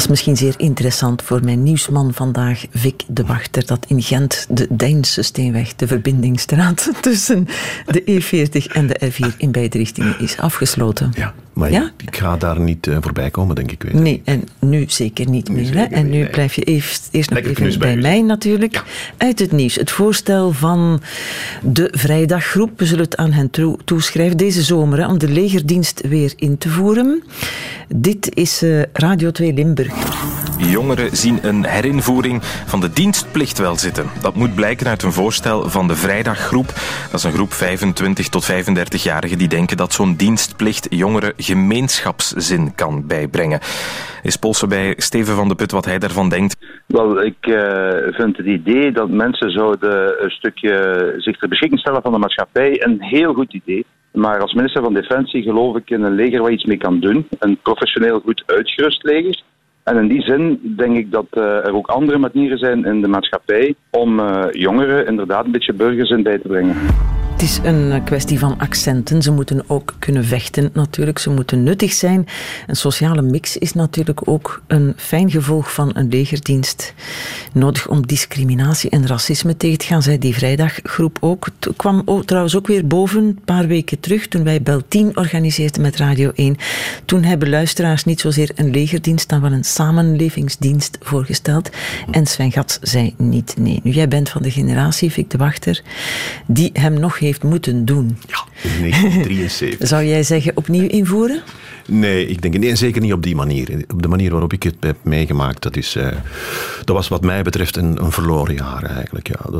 is misschien zeer interessant voor mijn nieuwsman vandaag, Vic de Wachter, dat in Gent de Deinse Steenweg, de verbindingsstraat tussen de E40 en de R4 in beide richtingen, is afgesloten. Ja, maar ik ga daar niet voorbij komen, denk ik. Nee, en nu zeker niet meer. Hè? En nu blijf je eerst nog even bij mij natuurlijk. Ja. Uit het nieuws. Het voorstel van de Vrijdaggroep, we zullen het aan hen toeschrijven, deze zomer, om de legerdienst weer in te voeren. Dit is Radio 2 Limburg. Jongeren zien een herinvoering van de dienstplicht wel zitten. Dat moet blijken uit een voorstel van de Vrijdaggroep. Dat is een groep 25 tot 35-jarigen die denken dat zo'n dienstplicht jongeren gemeenschapszin kan bijbrengen. Is polsen bij Steven van de Put wat hij daarvan denkt. Wel, ik vind het idee dat mensen zouden een stukje zich ter beschikking stellen van de maatschappij een heel goed idee. Maar als minister van Defensie geloof ik in een leger waar iets mee kan doen. Een professioneel goed uitgerust leger. En in die zin denk ik dat er ook andere manieren zijn in de maatschappij om jongeren inderdaad een beetje burgerzin bij te brengen. Het is een kwestie van accenten. Ze moeten ook kunnen vechten natuurlijk. Ze moeten nuttig zijn. Een sociale mix is natuurlijk ook een fijn gevolg van een legerdienst. Nodig om discriminatie en racisme tegen te gaan, zei die Vrijdaggroep ook. Het kwam trouwens ook weer boven een paar weken terug toen wij Bel 10 organiseerden met Radio 1. Toen hebben luisteraars niet zozeer een legerdienst dan wel een samenlevingsdienst voorgesteld. En Sven Gats zei niet nee. Nu, jij bent van de generatie, Vic de Wachter, die hem nog heeft moeten doen. Ja, in 1973. Zou jij zeggen opnieuw invoeren? Nee, ik denk zeker niet op die manier. Op de manier waarop ik het heb meegemaakt, dat was wat mij betreft een verloren jaar eigenlijk. Ja.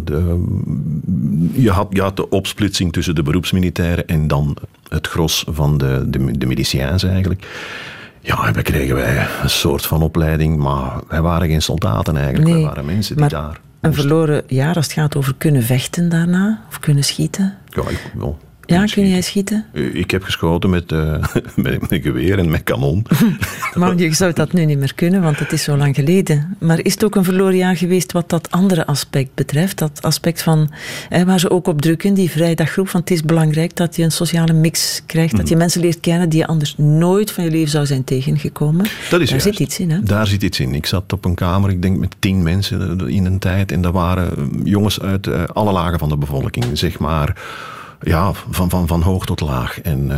Je had de opsplitsing tussen de beroepsmilitairen en dan het gros van de miliciëns eigenlijk. Ja, en kregen wij een soort van opleiding, maar wij waren geen soldaten eigenlijk. Wij waren mensen die daar... Een verloren jaar als het gaat over kunnen vechten daarna? Of kunnen schieten? Ja, kun jij schieten? Ik heb geschoten met geweer en met kanon. Maar je zou dat nu niet meer kunnen, want het is zo lang geleden. Maar is het ook een verloren jaar geweest wat dat andere aspect betreft? Dat aspect van, waar ze ook op drukken, die Vrijdaggroep, van het is belangrijk dat je een sociale mix krijgt, dat je mensen leert kennen die je anders nooit van je leven zou zijn tegengekomen. Daar zit iets in, hè? Daar zit iets in. Ik zat op een kamer, ik denk met 10 mensen in een tijd, en dat waren jongens uit alle lagen van de bevolking, zeg maar. Ja, van hoog tot laag. En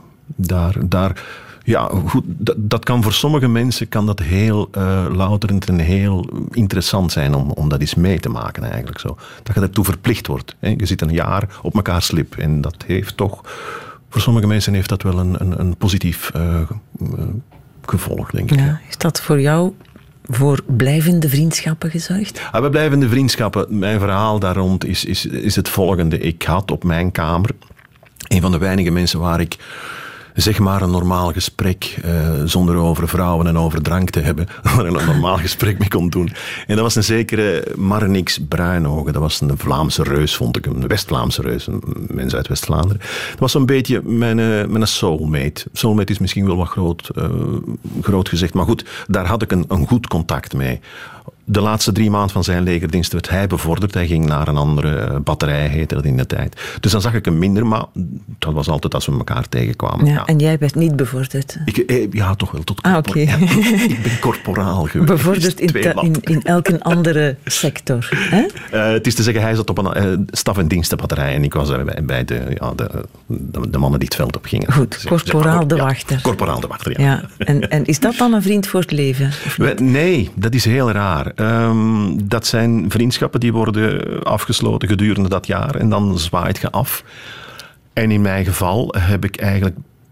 dat kan voor sommige mensen kan dat heel louterend en heel interessant zijn om dat eens mee te maken eigenlijk. Zo. Dat je daartoe verplicht wordt. Hè. Je zit een jaar op elkaar slip. En dat heeft toch, voor sommige mensen heeft dat wel een positief gevolg, denk ik. Ja, is dat voor jou voor blijvende vriendschappen gezorgd? Bij blijvende vriendschappen, mijn verhaal daar rond is het volgende. Ik had op mijn kamer een van de weinige mensen waar ik zeg maar een normaal gesprek, zonder over vrouwen en over drank te hebben, waar ik een normaal gesprek mee kon doen. En dat was een zekere Marnix Bruinogen. Dat was een Vlaamse reus, vond ik. Een West-Vlaamse reus, een mens uit West-Vlaanderen. Dat was zo'n beetje mijn soulmate. Soulmate is misschien wel wat groot gezegd, maar goed, daar had ik een goed contact mee. De laatste 3 maanden van zijn legerdienst werd hij bevorderd. Hij ging naar een andere batterij, heette dat in de tijd. Dus dan zag ik hem minder, maar dat was altijd als we elkaar tegenkwamen. Ja, en jij werd niet bevorderd? Ja, toch wel. Tot oké. Ja, ik ben corporaal geweest. Bevorderd in elke andere sector. Hè? Het is te zeggen, hij zat op een staf- en dienstenbatterij en ik was bij de mannen die het veld op gingen. Goed, corporaal de Wachter. Corporaal de Wachter, ja. En is dat dan een vriend voor het leven? Nee, dat is heel raar. Dat zijn vriendschappen die worden afgesloten gedurende dat jaar en dan zwaait je af. En in mijn geval heb ik eigenlijk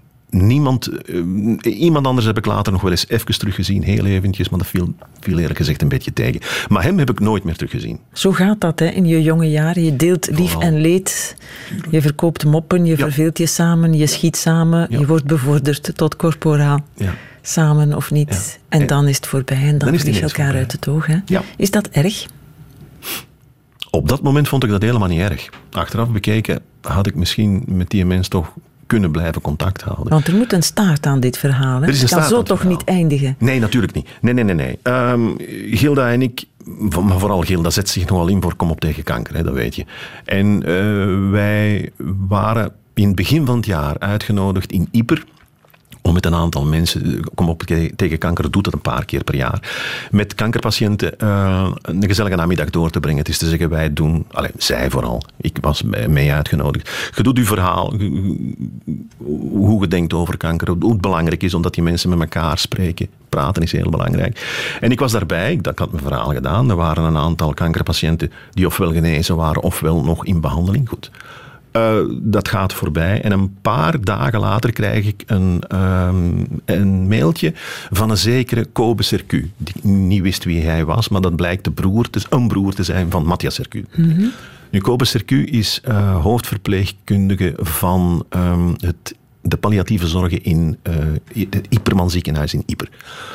iemand anders heb ik later nog wel eens even teruggezien, heel eventjes, maar dat viel eerlijk gezegd een beetje tegen. Maar hem heb ik nooit meer teruggezien. Zo gaat dat, hè, in je jonge jaren. Je deelt lief en leed. Je verkoopt moppen, je verveelt je samen, je schiet samen, je wordt bevorderd tot corporaal. Ja. Samen of niet. Ja. En dan is het voorbij en dan vlieg je elkaar uit het oog. Hè? Ja. Is dat erg? Op dat moment vond ik dat helemaal niet erg. Achteraf bekeken had ik misschien met die mens toch kunnen blijven contact houden. Want er moet een staart aan dit verhaal. Hè? Het kan zo toch niet eindigen? Nee, natuurlijk niet. Nee. Gilda en ik, maar vooral Gilda, zet zich nogal in voor kom op tegen kanker, hè, dat weet je. En wij waren in het begin van het jaar uitgenodigd in Ieper om met een aantal mensen, Kom op tegen kanker doet dat een paar keer per jaar, met kankerpatiënten een gezellige namiddag door te brengen. Het is te zeggen, wij doen, zij vooral, ik was mee uitgenodigd. Je doet uw verhaal, hoe je denkt over kanker, hoe het belangrijk is, omdat die mensen met elkaar spreken. Praten is heel belangrijk. En ik was daarbij, ik had mijn verhaal gedaan, er waren een aantal kankerpatiënten die ofwel genezen waren, ofwel nog in behandeling. Goed. Dat gaat voorbij. En een paar dagen later krijg ik een mailtje van een zekere Kobe Sercu. Die niet wist wie hij was, maar dat blijkt een broer te zijn van Matthias Sercu. Mm-hmm. Nu, Kobe Sercu is hoofdverpleegkundige van de palliatieve zorgen in het Ieperman ziekenhuis in Ieper.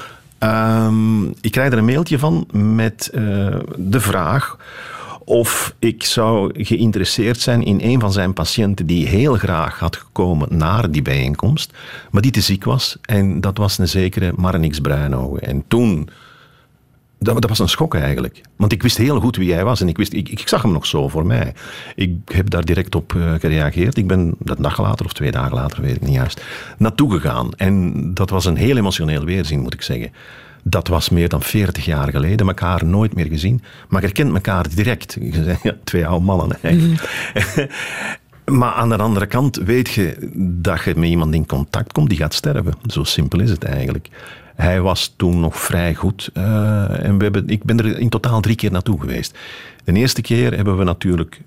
Ik krijg er een mailtje van met de vraag of ik zou geïnteresseerd zijn in een van zijn patiënten die heel graag had gekomen naar die bijeenkomst, maar die te ziek was. En dat was een zekere Marnix Bruinhoven. En toen, dat was een schok eigenlijk. Want ik wist heel goed wie hij was en ik zag hem nog zo voor mij. Ik heb daar direct op gereageerd. Ik ben dat dag later of 2 dagen later, weet ik niet juist, naartoe gegaan. En dat was een heel emotioneel weerzien, moet ik zeggen. Dat was meer dan 40 jaar geleden, elkaar nooit meer gezien. Maar je kent elkaar direct. Je zei, ja, 2 oude mannen. Mm-hmm. Maar aan de andere kant weet je dat je met iemand in contact komt die gaat sterven. Zo simpel is het eigenlijk. Hij was toen nog vrij goed. En ik ben er in totaal 3 keer naartoe geweest. De eerste keer hebben we natuurlijk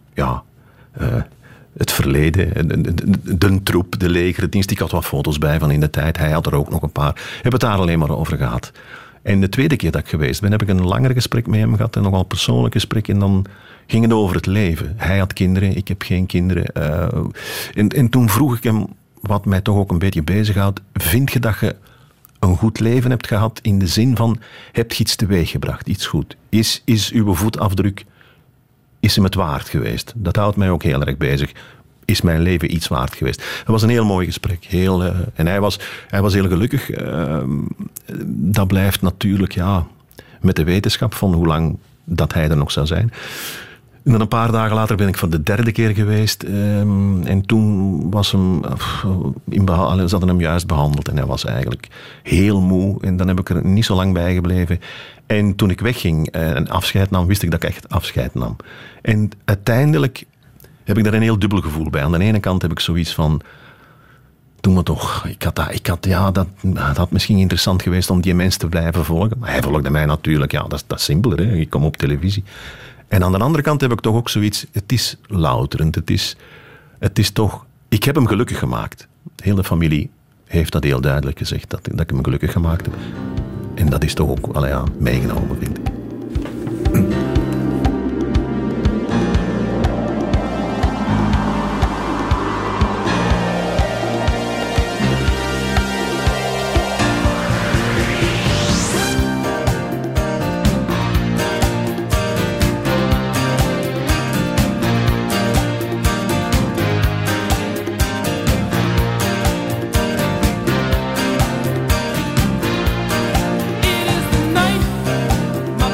het verleden, de troep, de legerdienst. Ik had wat foto's bij van in de tijd. Hij had er ook nog een paar. Hebben het daar alleen maar over gehad. En de tweede keer dat ik geweest ben, heb ik een langer gesprek met hem gehad. En nogal persoonlijk gesprek. En dan ging het over het leven. Hij had kinderen, ik heb geen kinderen. En toen vroeg ik hem, wat mij toch ook een beetje bezighoudt. Vind je dat je een goed leven hebt gehad in de zin van, heb je iets teweeggebracht, iets goed? Is uw voetafdruk, is hem het waard geweest? Dat houdt mij ook heel erg bezig. Is mijn leven iets waard geweest? Dat was een heel mooi gesprek. En hij was heel gelukkig. Dat blijft natuurlijk, met de wetenschap van hoe lang dat hij er nog zou zijn. En dan een paar dagen later ben ik voor de 3e keer geweest. En toen was hem ze hadden hem juist behandeld. En hij was eigenlijk heel moe. En dan heb ik er niet zo lang bij gebleven. En toen ik wegging en afscheid nam, wist ik dat ik echt afscheid nam. En uiteindelijk heb ik daar een heel dubbel gevoel bij. Aan de ene kant heb ik zoiets van, doe me toch. Dat had misschien interessant geweest om die mensen te blijven volgen. Maar hij volgde mij natuurlijk. Ja, dat is simpeler. Hè? Ik kom op televisie. En aan de andere kant heb ik toch ook zoiets, het is louterend. Het is toch, ik heb hem gelukkig gemaakt. De hele familie heeft dat heel duidelijk gezegd, dat ik hem gelukkig gemaakt heb. En dat is toch ook meegenomen, vind ik. My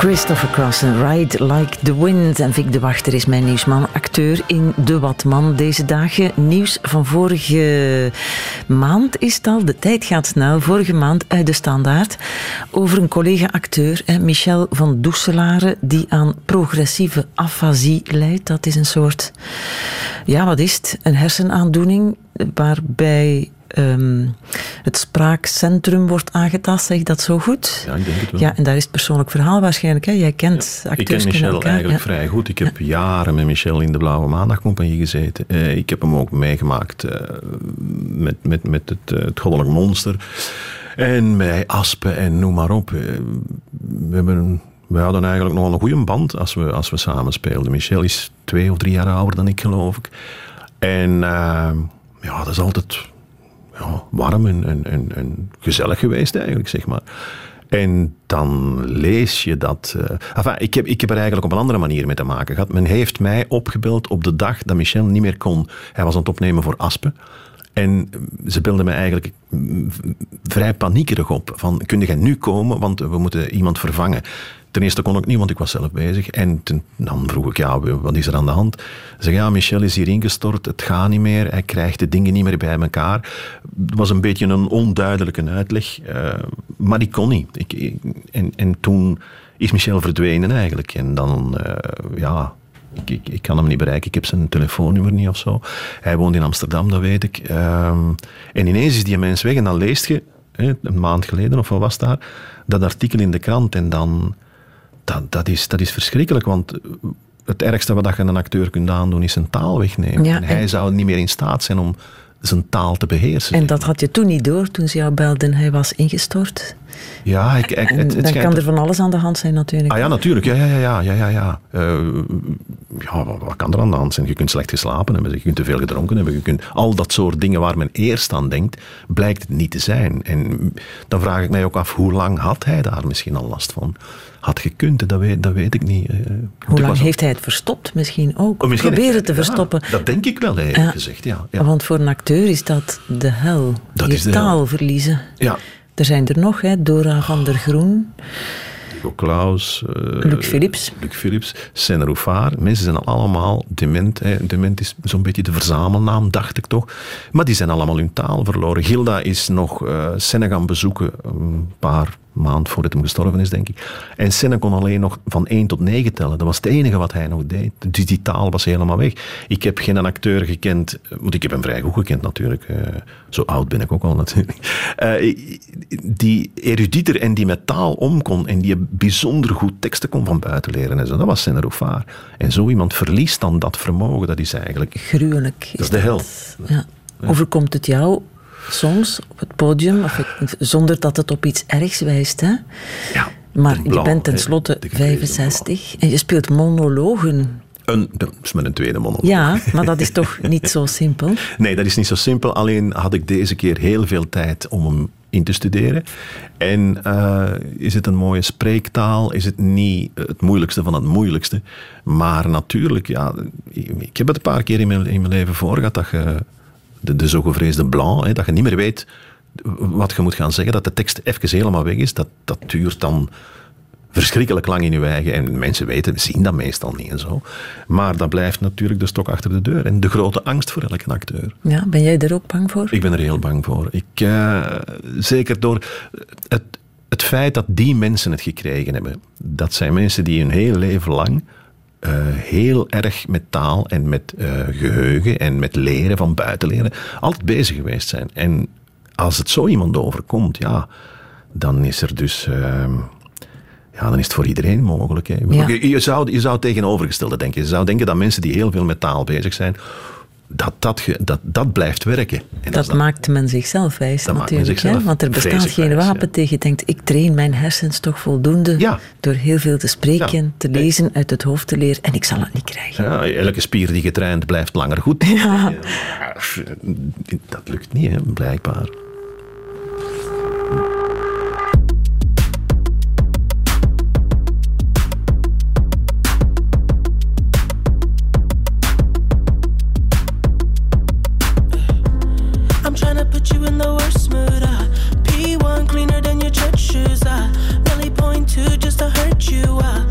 Christopher Cross en Ride Like the Wind. En Vic de Wachter is mijn nieuwsman, acteur in De Watman deze dagen. Nieuws van vorige maand is het al. De tijd gaat snel. Vorige maand uit de Standaard over een collega-acteur, Michel van Doeselare, die aan progressieve afasie lijdt. Dat is een soort, wat is het? Een hersenaandoening waarbij het spraakcentrum wordt aangetast, zeg ik dat zo goed? Ja, ik denk het wel. Ja, en daar is het persoonlijk verhaal waarschijnlijk. Hè? Jij kent acteurs. Ik ken Michel eigenlijk vrij goed. Ik heb jaren met Michel in de Blauwe Maandag Compagnie gezeten. Ik heb hem ook meegemaakt met het Goddelijk Monster. En bij Aspen en noem maar op. We hadden eigenlijk nog een goede band als we samen speelden. Michel is 2 of 3 jaar ouder dan ik, geloof ik. En dat is altijd warm en gezellig geweest eigenlijk, zeg maar. En dan lees je dat... ik heb er eigenlijk op een andere manier mee te maken gehad. Men heeft mij opgebeld op de dag dat Michel niet meer kon. Hij was aan het opnemen voor Aspen. En ze belden mij eigenlijk vrij paniekerig op. Van, kun jij nu komen, want we moeten iemand vervangen. Ten eerste kon ik niet, want ik was zelf bezig. En dan vroeg ik, wat is er aan de hand? Ze zeggen, Michel is hier ingestort, het gaat niet meer, hij krijgt de dingen niet meer bij elkaar. Het was een beetje een onduidelijke uitleg, maar ik kon niet. En toen is Michel verdwenen eigenlijk. En dan, ik kan hem niet bereiken, ik heb zijn telefoonnummer niet of zo. Hij woont in Amsterdam, dat weet ik. En ineens is die mens weg en dan leest je, een maand geleden of wat was daar, dat artikel in de krant en dan... Dat is verschrikkelijk, want het ergste wat je een acteur kunt aandoen is zijn taal wegnemen. Ja, en hij zou niet meer in staat zijn om zijn taal te beheersen. En dat had je toen niet door, toen ze jou belden, hij was ingestort? Ja, dan kan er van alles aan de hand zijn natuurlijk. Ah ja, natuurlijk. Ja. Wat kan er aan de hand zijn? Je kunt slecht geslapen hebben, je kunt te veel gedronken hebben, je kunt al dat soort dingen waar men eerst aan denkt, blijkt het niet te zijn. En dan vraag ik mij ook af, hoe lang had hij daar misschien al last van? Had gekund, dat weet ik niet. Hoe lang heeft hij het verstopt misschien ook? Proberen te verstoppen. Dat denk ik wel, eerlijk gezegd. Ja. Want voor een acteur is dat de hel. Je taal verliezen. Ja. Er zijn er nog, Dora van der Groen. Hugo Claus. Luc Philips. Senne Rouffard. Mensen zijn allemaal dement. Dement is zo'n beetje de verzamelnaam, dacht ik toch. Maar die zijn allemaal hun taal verloren. Gilda is nog Senne gaan bezoeken een paar maand voordat hij gestorven is, denk ik. En Senne kon alleen nog van 1 tot 9 tellen. Dat was het enige wat hij nog deed. Dus die taal was helemaal weg. Ik heb geen acteur gekend, want ik heb hem vrij goed gekend natuurlijk. Zo oud ben ik ook al natuurlijk. Die erudieter en die met taal om kon en die bijzonder goed teksten kon van buiten leren. En zo. Dat was Senne Rouffard. En zo iemand verliest dan dat vermogen. Dat is eigenlijk... gruwelijk. Dat is de hel. Ja. Overkomt het jou soms op het podium, zonder dat het op iets ergs wijst, hè? Ja, maar je bent tenslotte 65 en je speelt monologen. Dat is met een tweede monoloog. Ja, maar dat is toch niet zo simpel? Nee, dat is niet zo simpel. Alleen had ik deze keer heel veel tijd om hem in te studeren. En is het een mooie spreektaal? Is het niet het moeilijkste van het moeilijkste? Maar natuurlijk, ik heb het een paar keer in mijn leven voor gehad dat je... De zo gevreesde blanc, dat je niet meer weet wat je moet gaan zeggen, dat de tekst even helemaal weg is, dat duurt dan verschrikkelijk lang in je eigen. En mensen zien dat meestal niet en zo. Maar dat blijft natuurlijk de stok achter de deur. En de grote angst voor elke acteur. Ja, ben jij er ook bang voor? Ik ben er heel bang voor. Zeker door het feit dat die mensen het gekregen hebben. Dat zijn mensen die hun hele leven lang heel erg met taal en met geheugen en met leren, van buiten leren, altijd bezig geweest zijn. En als het zo iemand overkomt, dan is er dus... dan is het voor iedereen mogelijk. Hè. Ja. Je zou tegenovergestelde denken. Je zou denken dat mensen die heel veel met taal bezig zijn, dat blijft werken. En dat maakt men zichzelf wijs natuurlijk. Want er bestaat geen wapen tegen je denkt, ik train mijn hersens toch voldoende door heel veel te spreken, te lezen, uit het hoofd te leren en ik zal het niet krijgen. Ja, elke spier die getraind blijft langer goed. Ja. Dat lukt niet, hè, blijkbaar. You in the worst mood, P1 cleaner than your church shoes, really point to just to hurt you,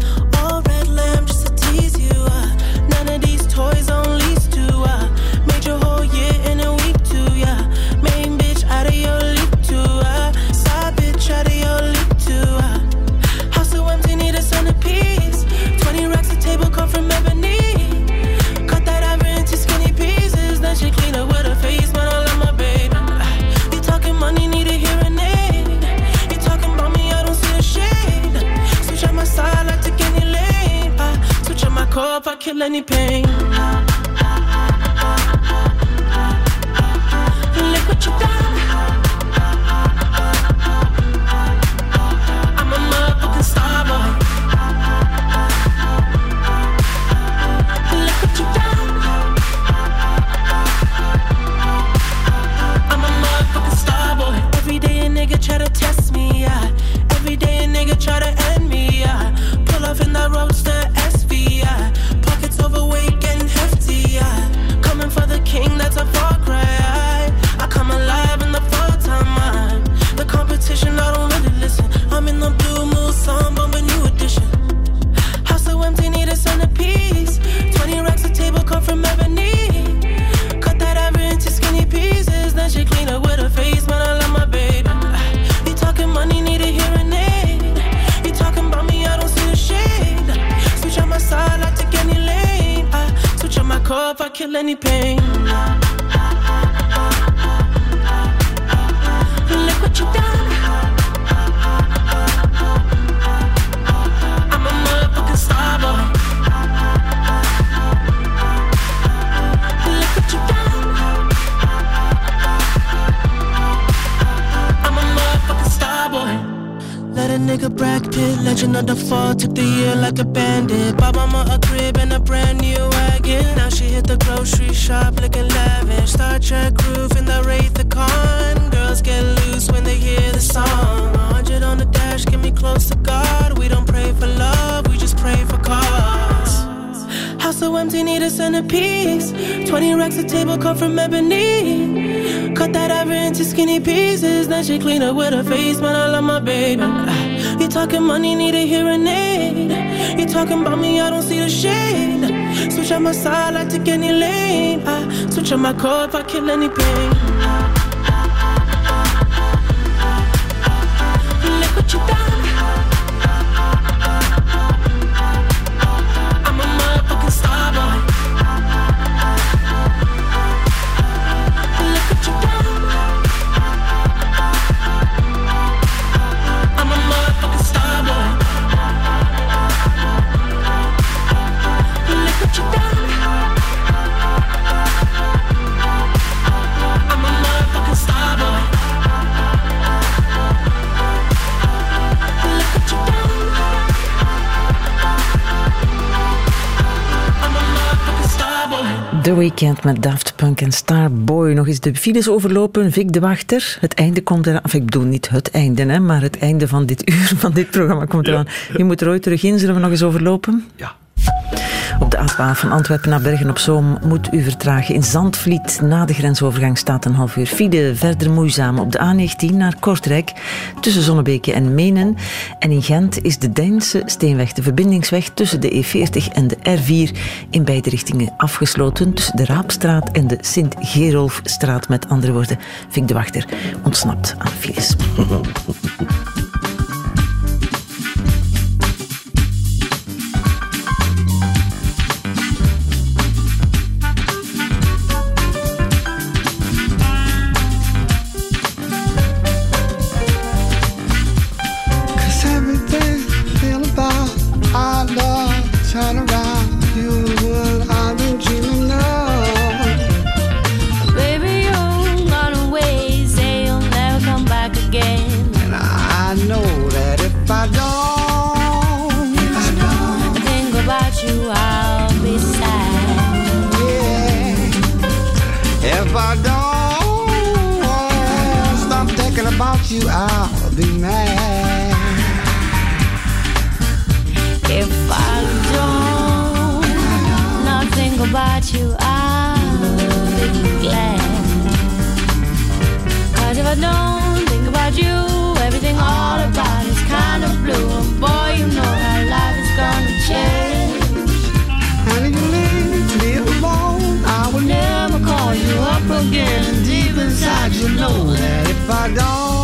core if I kill any pain. Look what you done. I'm a motherfucking star boy. Look what you done. I'm a motherfucking star boy. Every day a nigga try to test me, yeah. Every day a nigga try to end me, yeah. Pull off in that roadster SV, yeah. Pockets overweight getting hefty, yeah. Coming for the king, that's a far cry. I come alive in the full-time mind. The competition, I don't really listen. I'm in the blue mood, song, bumping new edition. House so empty, need a centerpiece. 20 racks of table come from ebony. Cut that average into skinny pieces. Then she clean up with her face, man, I love my baby. You talking money, need a hearing aid. You talking about me, I don't see the shade. Switch on my side, I take any lane. I switch on my core if I kill any pain. Look what you done. I'm a motherfucking star boy. Look what you done. I'm a motherfucking star boy. Let a nigga Brad Pitt, legend of the fall, took the year like a bandit. Bought mama a crib and a brand new wagon. Now she hit the grocery shop looking lavish. Star Trek roof in the Wraith the Con. Girls get loose when they hear the song. 100 on the dash, get me close to God. We don't pray for love, we just pray for cause. House so empty, need a centerpiece. 20 racks of table come from ebony. Cut that average into skinny pieces. Then she clean up with her face, man, I love my baby. You talking money, need a hearing aid. You talking about me, I don't see the shade. Switch on my side, I take any lane. I switch on my core if I kill any pain. Look what you done. I'm a motherfucking star boy. Look what you done. I'm a motherfucking star boy. Look what you done. I'm a motherfucking star boy. Look what you done. I'm a motherfucking star boy. The Weeknd met Daft Punk en Starboy. Nog eens de files overlopen. Vic de Wachter. Het einde komt eraan. Of ik bedoel niet het einde, hè, maar het einde van dit uur, van dit programma komt eraan. Je moet er ooit terug in. Zullen we nog eens overlopen? Ja. Op de A12 van Antwerpen naar Bergen-op-Zoom moet u vertragen. In Zandvliet na de grensovergang staat een half uur file. Verder moeizaam op de A19 naar Kortrijk tussen Zonnebeke en Menen. En in Gent is de Deinse Steenweg, de verbindingsweg tussen de E40 en de R4 in beide richtingen afgesloten. Tussen de Raapstraat en de Sint-Gerolfstraat. Met andere woorden, Vic de Wachter ontsnapt aan files. Turn around, you're the one I've been dreaming of. Baby, you've gone away, say you'll never come back again. And I know that if I don't think about you, I'll be sad. Yeah, if I don't stop thinking about you, I'll be mad. If I don't not think about you, I'll be glad. 'Cause if I don't think about you, everything all about is kind of blue. And boy, you know how life is gonna change. And if you leave me alone, I will never call you up again. Deep inside you know that if I don't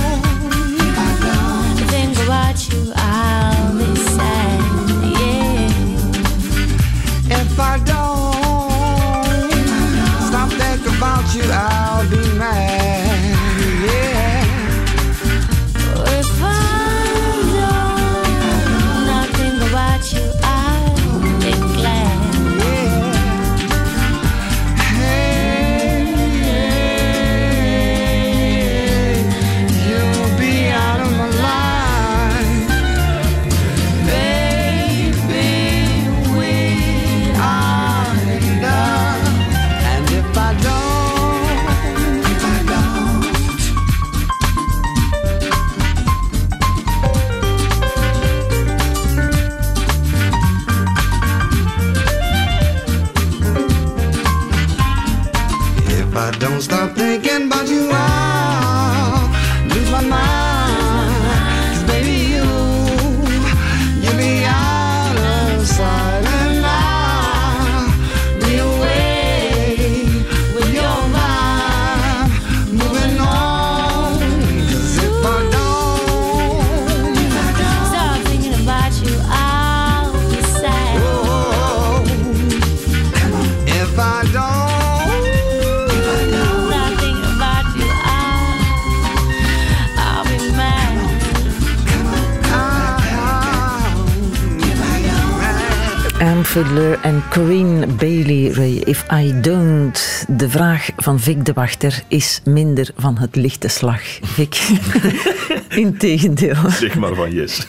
think about you, I'll be sad. Yeah. If I don't Don't stop thinking about you. I'll lose my mind. 'Cause baby, you'll be out of sight, and I'll be away with your mind, moving on. 'Cause if I don't stop thinking about you, I'll be sad. oh, if I don't Stop thinking about you, I'll be mad. Anne Fiddler en Corinne Bailey, Ray, If I Don't. De vraag van Vic de Wachter is minder van het lichte slag. Vic, integendeel. Zeg maar van yes.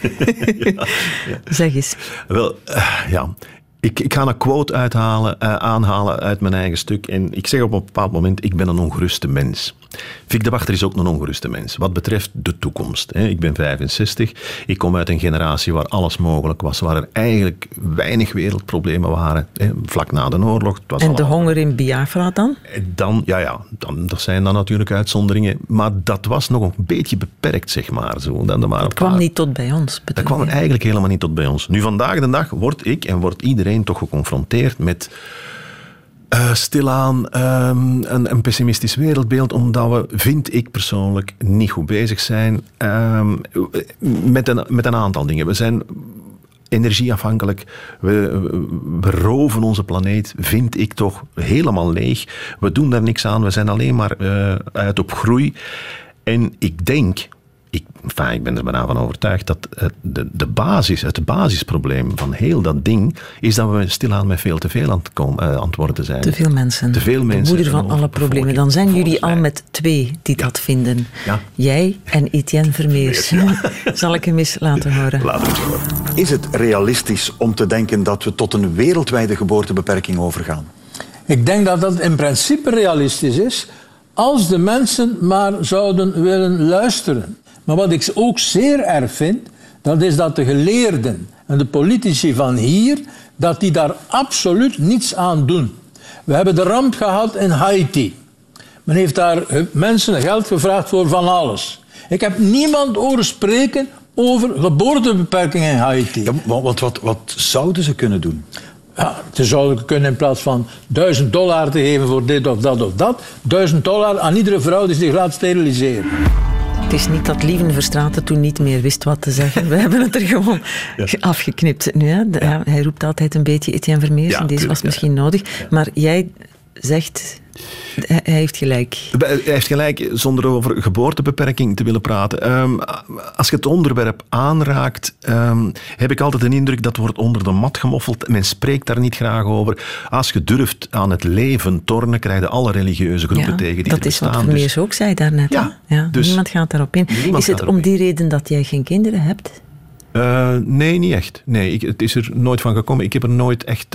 Zeg eens. Wel, ja. Ik ga een quote aanhalen uit mijn eigen stuk. En ik zeg op een bepaald moment, ik ben een ongeruste mens. Vic de Wachter is ook een ongeruste mens. Wat betreft de toekomst. Ik ben 65. Ik kom uit een generatie waar alles mogelijk was. Waar er eigenlijk weinig wereldproblemen waren. Vlak na de oorlog. Het was En de honger in Biafra dan? Er zijn dan natuurlijk uitzonderingen. Maar dat was nog een beetje beperkt, zeg maar. Zo. Het kwam niet tot bij ons. Dat kwam eigenlijk helemaal niet tot bij ons. Nu, vandaag de dag word ik en wordt iedereen toch geconfronteerd met stilaan een pessimistisch wereldbeeld, omdat we, vind ik persoonlijk, niet goed bezig zijn met een aantal dingen. We zijn energieafhankelijk. We roven onze planeet, vind ik toch, helemaal leeg. We doen daar niks aan. We zijn alleen maar uit op groei. En ik denk... Ik ben er bijna van overtuigd dat het basisprobleem van heel dat ding is dat we stilaan met veel te veel aan het worden zijn. Te veel mensen. De moeder van alle problemen. Dan zijn jullie al met 2 die dat vinden. Ja. Jij en Etienne Vermeers. Ja. Zal ik hem eens laten horen? Laat het horen. Is het realistisch om te denken dat we tot een wereldwijde geboortebeperking overgaan? Ik denk dat dat in principe realistisch is, als de mensen maar zouden willen luisteren. Maar wat ik ook zeer erg vind, dat is dat de geleerden en de politici van hier, dat die daar absoluut niets aan doen. We hebben de ramp gehad in Haiti. Men heeft daar mensen geld gevraagd voor van alles. Ik heb niemand horen spreken over geboortebeperking in Haiti. Ja, want wat zouden ze kunnen doen? Ja, ze zouden kunnen in plaats van $1000 te geven voor dit of dat of dat, $1000 aan iedere vrouw die zich laat steriliseren. Het is niet dat Lieven Verstraeten toen niet meer wist wat te zeggen. We hebben het er gewoon afgeknipt. Nu, hè. Hij roept altijd een beetje Etienne Vermeers. En deze was misschien nodig. Ja. Maar jij zegt... Hij heeft gelijk. Hij heeft gelijk, zonder over geboortebeperking te willen praten. Als je het onderwerp aanraakt, heb ik altijd een indruk dat wordt onder de mat gemoffeld. Men spreekt daar niet graag over. Als je durft aan het leven tornen, krijg je alle religieuze groepen tegen die er bestaan. Dat is wat Vermeers ook zei daarnet. Ja, dus niemand gaat daarop in. Is het om die reden dat jij geen kinderen hebt? Nee, niet echt. Nee, het is er nooit van gekomen. Ik heb er nooit echt,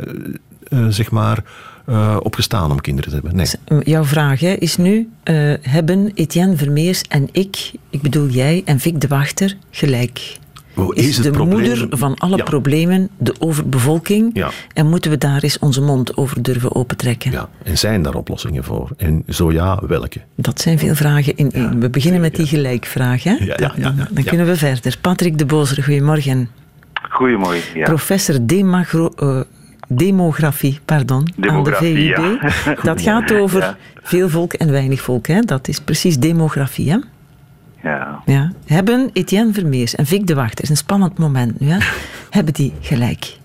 zeg maar... opgestaan om kinderen te hebben. Nee. Jouw vraag is nu, hebben Etienne Vermeers en ik bedoel jij en Vic de Wachter, gelijk? Is de moeder van alle problemen de overbevolking? Ja. En moeten we daar eens onze mond over durven opentrekken? Ja, en zijn daar oplossingen voor? En zo ja, welke? Dat zijn veel vragen in één. We beginnen met die gelijkvraag. Hè? Dan kunnen we verder. Patrick de Bozer, goedemorgen. Goedemorgen. Ja. Professor demografie, aan de VUB. Ja. Dat gaat over veel volk en weinig volk. Hè? Dat is precies demografie. Hè? Ja. Hebben Etienne Vermeers en Vic de Wachter, is een spannend moment nu, hè? Hebben die gelijk?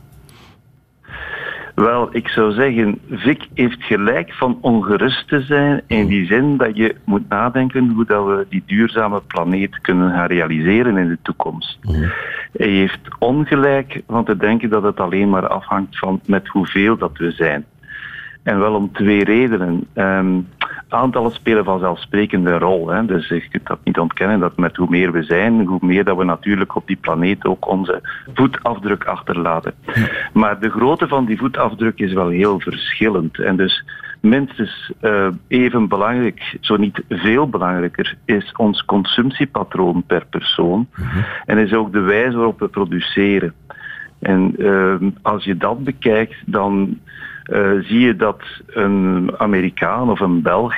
Wel, ik zou zeggen, Vic heeft gelijk van ongerust te zijn in die zin dat je moet nadenken hoe dat we die duurzame planeet kunnen gaan realiseren in de toekomst. Hij heeft ongelijk van te denken dat het alleen maar afhangt van met hoeveel dat we zijn. En wel om 2 redenen. Aantallen spelen vanzelfsprekend een rol. Hè. Dus je kunt dat niet ontkennen, dat met hoe meer we zijn, hoe meer dat we natuurlijk op die planeet ook onze voetafdruk achterlaten. Maar de grootte van die voetafdruk is wel heel verschillend. En dus minstens even belangrijk, zo niet veel belangrijker, is ons consumptiepatroon per persoon. En is ook de wijze waarop we produceren. En als je dat bekijkt, dan zie je dat een Amerikaan of een Belg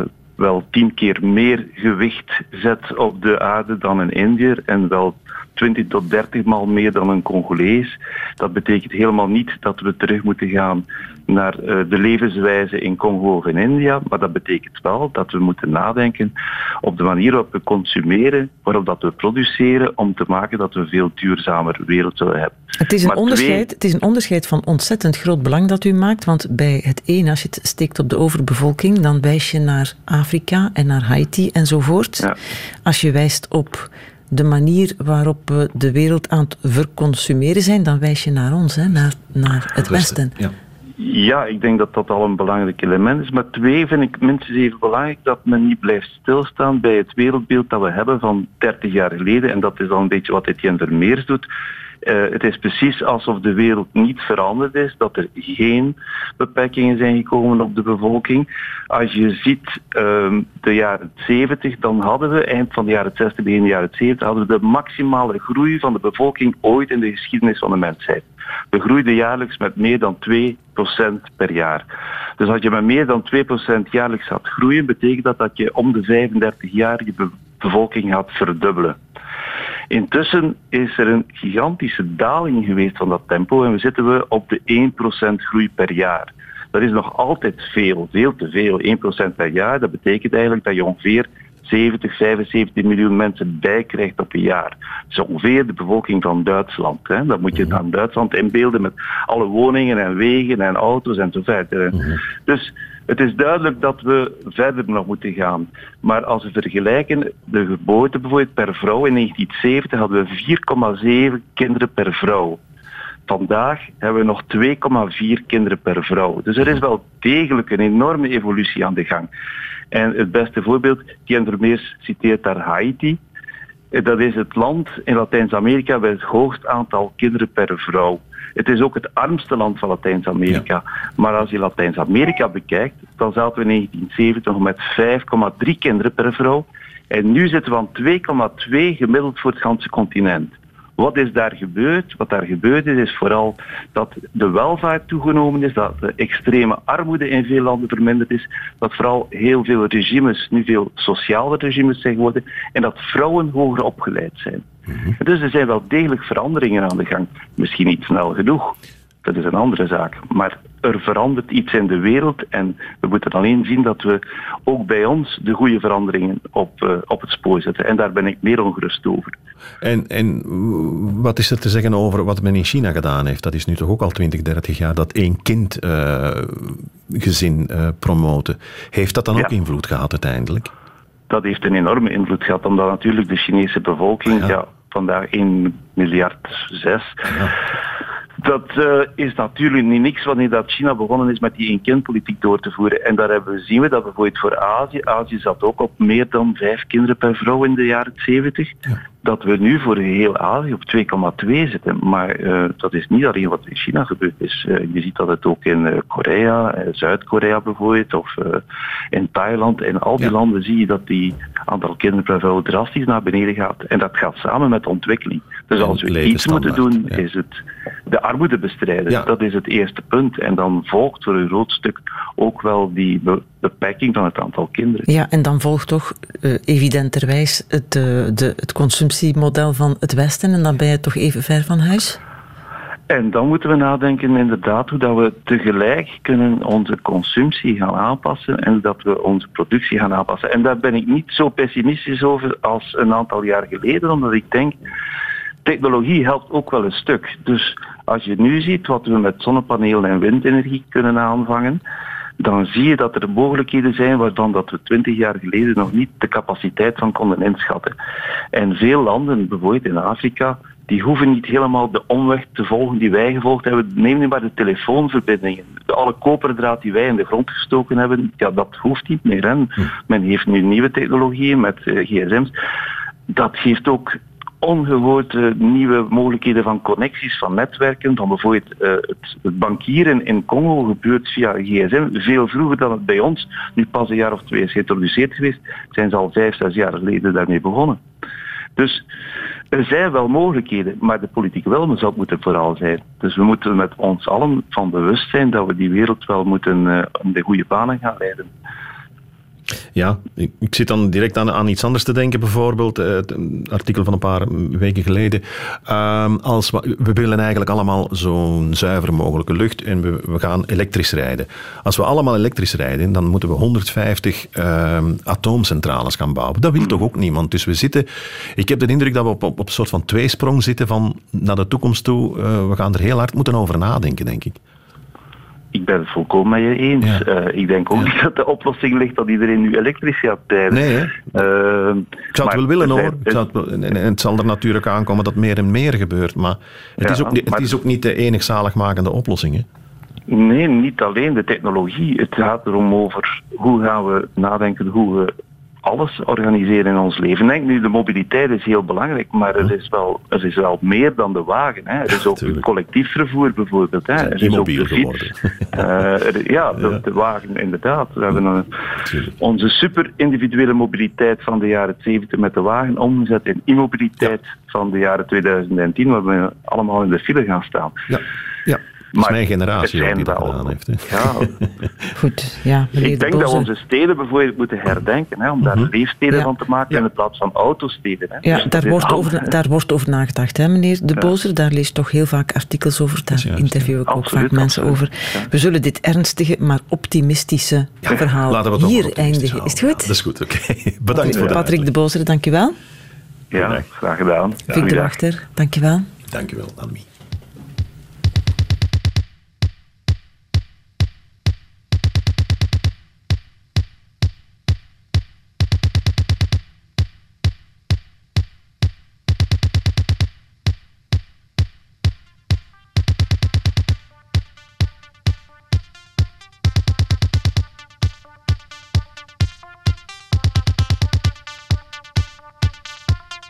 wel 10 keer meer gewicht zet op de aarde dan een Indiër en wel 20 tot 30 maal meer dan een Congolees. Dat betekent helemaal niet dat we terug moeten gaan naar de levenswijze in Congo of in India, maar dat betekent wel dat we moeten nadenken op de manier waarop we consumeren, waarop dat we produceren, om te maken dat we een veel duurzamer wereld zullen hebben. Het is een onderscheid van ontzettend groot belang dat u maakt, want bij het een, als je het steekt op de overbevolking, dan wijs je naar Afrika en naar Haiti enzovoort. Ja. Als je wijst op de manier waarop we de wereld aan het verconsumeren zijn, dan wijs je naar ons, naar het Westen. Ja. Ja, ik denk dat dat al een belangrijk element is. Maar 2 vind ik minstens even belangrijk, dat men niet blijft stilstaan bij het wereldbeeld dat we hebben van 30 jaar geleden. En dat is dan een beetje wat Etienne Vermeers doet. Het is precies alsof de wereld niet veranderd is, dat er geen beperkingen zijn gekomen op de bevolking. Als je ziet de jaren 70, dan hadden we eind van de jaren 60, begin de jaren 70, hadden we de maximale groei van de bevolking ooit in de geschiedenis van de mensheid. We groeiden jaarlijks met meer dan 2% per jaar. Dus als je met meer dan 2% jaarlijks gaat groeien, betekent dat je om de 35 jaar je bevolking gaat verdubbelen. Intussen is er een gigantische daling geweest van dat tempo en zitten we op de 1% groei per jaar. Dat is nog altijd veel te veel. 1% per jaar, dat betekent eigenlijk dat je ongeveer 70, 75 miljoen mensen bijkrijgt op een jaar. Dat is ongeveer de bevolking van Duitsland. Hè. Dat moet je dan Duitsland inbeelden met alle woningen en wegen en auto's en zo verder. Dus het is duidelijk dat we verder nog moeten gaan. Maar als we vergelijken, de geboorte bijvoorbeeld per vrouw in 1970 hadden we 4,7 kinderen per vrouw. Vandaag hebben we nog 2,4 kinderen per vrouw. Dus er is wel degelijk een enorme evolutie aan de gang. En het beste voorbeeld, Etienne Vermeers citeert daar Haiti. Dat is het land in Latijns-Amerika met het hoogst aantal kinderen per vrouw. Het is ook het armste land van Latijns-Amerika. Ja. Maar als je Latijns-Amerika bekijkt, dan zaten we in 1970 nog met 5,3 kinderen per vrouw. En nu zitten we aan 2,2 gemiddeld voor het ganse continent. Wat is daar gebeurd? Wat daar gebeurd is vooral dat de welvaart toegenomen is, dat de extreme armoede in veel landen verminderd is, dat vooral heel veel regimes nu veel sociale regimes zijn geworden en dat vrouwen hoger opgeleid zijn. Dus er zijn wel degelijk veranderingen aan de gang. Misschien niet snel genoeg, dat is een andere zaak. Maar er verandert iets in de wereld en we moeten alleen zien dat we ook bij ons de goede veranderingen op het spoor zetten. En daar ben ik meer ongerust over. En wat is er te zeggen over wat men in China gedaan heeft? Dat is nu toch ook al 20, 30 jaar dat 1 kind gezin promoten. Heeft dat dan ook invloed gehad uiteindelijk? Dat heeft een enorme invloed gehad, omdat natuurlijk de Chinese bevolking, vandaag 1,6 miljard. Ja. Dat is natuurlijk niet niks wanneer dat China begonnen is met die 1-kindpolitiek door te voeren. En daar zien we dat bijvoorbeeld voor Azië zat ook op meer dan 5 kinderen per vrouw in de jaren 70. Ja. Dat we nu voor heel Azië op 2,2 zitten. Maar dat is niet alleen wat in China gebeurd is. Je ziet dat het ook in Korea, Zuid-Korea bijvoorbeeld, of in Thailand. In al die landen zie je dat die aantal kinderen per vrouw drastisch naar beneden gaat. En dat gaat samen met ontwikkeling. Dus als we iets moeten doen, is het de armoede bestrijden. Ja. Dat is het eerste punt. En dan volgt voor een groot stuk ook wel die beperking van het aantal kinderen. Ja, en dan volgt toch evidenterwijs het consumptiemodel van het Westen. En dan ben je toch even ver van huis? En dan moeten we nadenken inderdaad hoe dat we tegelijk kunnen onze consumptie gaan aanpassen en dat we onze productie gaan aanpassen. En daar ben ik niet zo pessimistisch over als een aantal jaar geleden, omdat ik denk, technologie helpt ook wel een stuk. Dus als je nu ziet wat we met zonnepanelen en windenergie kunnen aanvangen, dan zie je dat er mogelijkheden zijn waarvan dat we 20 jaar geleden nog niet de capaciteit van konden inschatten. En veel landen, bijvoorbeeld in Afrika, die hoeven niet helemaal de omweg te volgen die wij gevolgd hebben. Neem nu maar de telefoonverbindingen. Alle koperdraad die wij in de grond gestoken hebben, dat hoeft niet meer. Hè. Men heeft nu nieuwe technologieën met gsm's. Dat geeft ook ongehoord nieuwe mogelijkheden van connecties, van netwerken, van bijvoorbeeld het bankieren in Congo gebeurt via gsm, veel vroeger dan het bij ons, nu pas een jaar of 2 is geïntroduceerd geweest, zijn ze al 5, 6 jaar geleden daarmee begonnen. Dus Er zijn wel mogelijkheden, maar de politieke wil zou het moeten vooral zijn. Dus we moeten met ons allen van bewust zijn dat we die wereld wel moeten in de goede banen gaan leiden. Ja, ik zit dan direct aan iets anders te denken, bijvoorbeeld het artikel van een paar weken geleden. We willen eigenlijk allemaal zo'n zuiver mogelijke lucht en we gaan elektrisch rijden. Als we allemaal elektrisch rijden, dan moeten we 150 atoomcentrales gaan bouwen. Dat wil toch ook niemand? Dus ik heb de indruk dat we op een soort van tweesprong zitten van naar de toekomst toe. We gaan er heel hard moeten over nadenken, denk ik. Ik ben het volkomen met je eens. Ja. Ik denk ook niet dat de oplossing ligt dat iedereen nu elektrisch gaat rijden. Nee, hè? Ik zou het wel willen, hoor. Het zal er natuurlijk aankomen dat meer en meer gebeurt. Maar het is ook niet de enig zaligmakende oplossing, hè? Nee, niet alleen de technologie. Het gaat erom over hoe gaan we nadenken, hoe we alles organiseren in ons leven. Ik denk nu, de mobiliteit is heel belangrijk, maar er is wel meer dan de wagen. Hè. Er is ook het collectief vervoer bijvoorbeeld. Hè. Er is ook de fiets. De wagen inderdaad. We hebben onze super individuele mobiliteit van de jaren 70 met de wagen omgezet in immobiliteit van de jaren 2010, waar we allemaal in de file gaan staan. Ja. Dat is mijn generatie die dat gedaan heeft. Hè. Ja. Goed, ja. Ik denk dat we onze steden bijvoorbeeld moeten herdenken, hè, om daar leefsteden van te maken in plaats van autosteden. Hè. Ja, dus daar wordt over nagedacht, hè, meneer De Bozer. Daar lees je toch heel vaak artikels over. Daar interview ik ook vaak mensen over. Ja. We zullen dit ernstige, maar optimistische verhaal hier eindigen. Is het goed? Dat is goed, oké. Bedankt voor Patrick De Bozer, dank je wel. Ja, graag gedaan. Victor Wachter, dank je wel. Dank je wel, Annemie.